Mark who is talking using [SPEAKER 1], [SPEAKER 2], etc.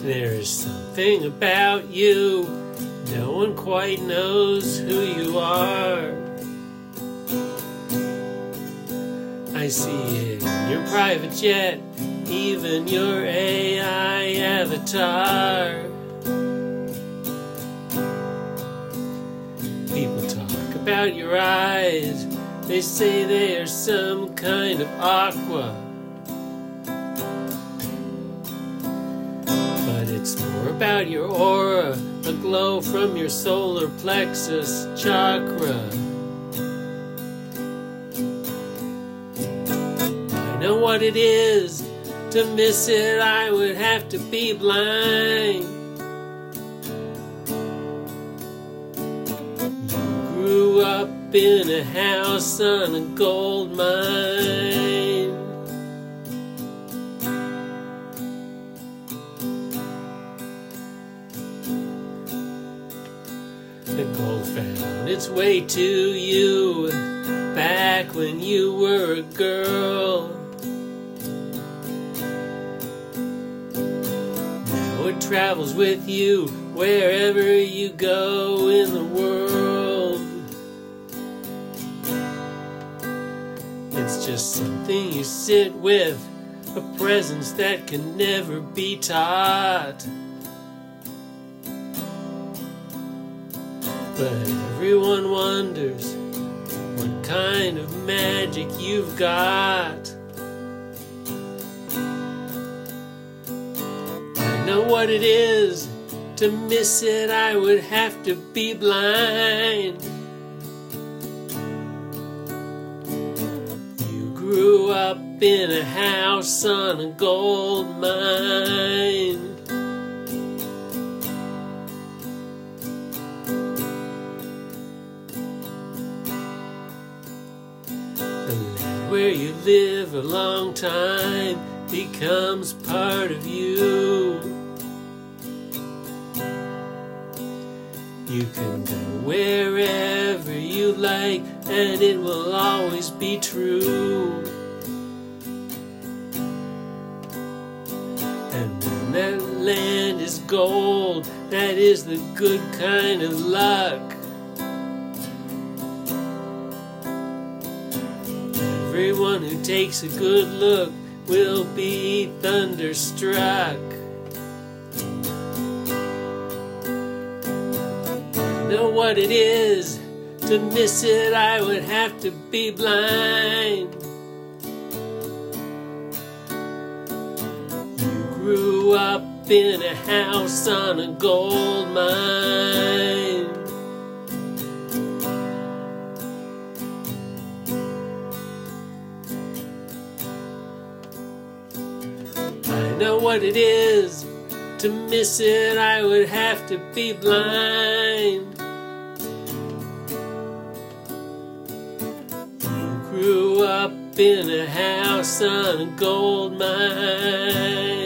[SPEAKER 1] There's something about you, no one quite knows who you are. I see it in your private jet, even your AI avatar. People talk about your eyes, they say they are some kind of aqua. But it's more about your aura, a glow from your solar plexus chakra. I know what it is. To miss it, I would have to be blind. You grew up in a house on a gold mine. The gold found its way to you back when you were a girl. It travels with you wherever you go in the world. It's just something you sit with, a presence that can never be taught. But everyone wonders what kind of magic you've got. Know what it is. To miss it, I would have to be blind. You grew up in a house on a gold mine. The land where you live a long time becomes part of you. You can go wherever you like, and it will always be true. And when that land is gold, that is the good kind of luck. Everyone who takes a good look will be thunderstruck. Know what it is. To miss it, I would have to be blind. You grew up in a house on a gold mine. I know what it is. To miss it, I would have to be blind. You grew up in a house on a gold mine.